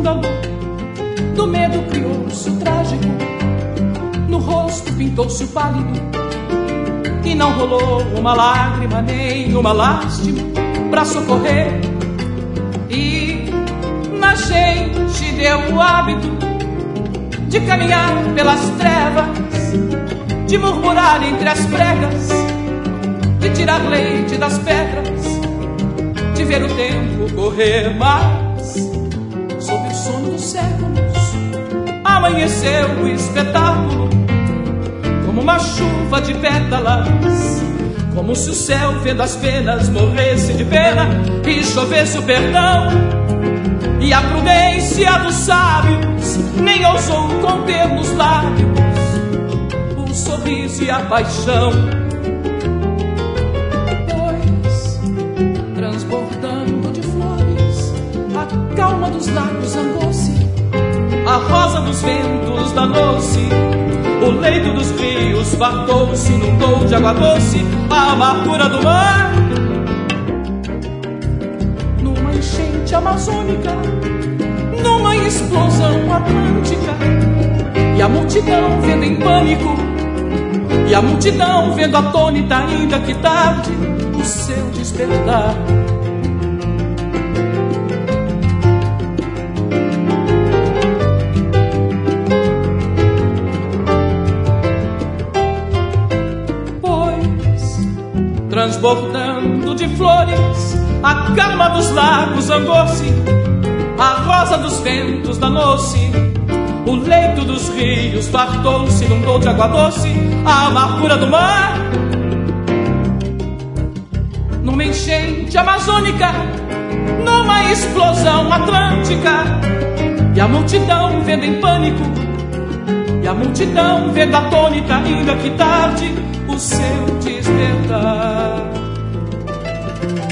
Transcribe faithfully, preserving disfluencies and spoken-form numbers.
escândalo, do medo criou-se o trágico, no rosto pintou-se o pálido, e não rolou uma lágrima nem uma lástima pra socorrer. E na gente deu o hábito de caminhar pelas trevas, de murmurar entre as pregas, de tirar leite das pedras, de ver o tempo correr. Mas sob o sono dos séculos amanheceu o espetáculo, como uma chuva de pétalas, como se o céu vendo as penas morresse de pena e chovesse o perdão. E a prudência dos sábios nem ousou conter nos lábios o sorriso e a paixão, pois, transbordando de flores, a calma dos lagos zangou-se, a rosa dos ventos danou-se, o leito dos rios fartou-se, inundou de água doce a amargura do mar. Numa enchente amazônica, numa explosão atlântica, e a multidão vendo em pânico, e a multidão vendo atônita, ainda que tarde, o seu despertar. Transbordando de flores, a calma dos lagos zangou-se, a rosa dos ventos danou-se, o leito dos rios fartou-se, inundou de água doce a amargura do mar. Numa enchente amazônica, numa explosão atlântica, e a multidão vendo em pânico, e a multidão vendo atônita, ainda que tarde, o seu despertar.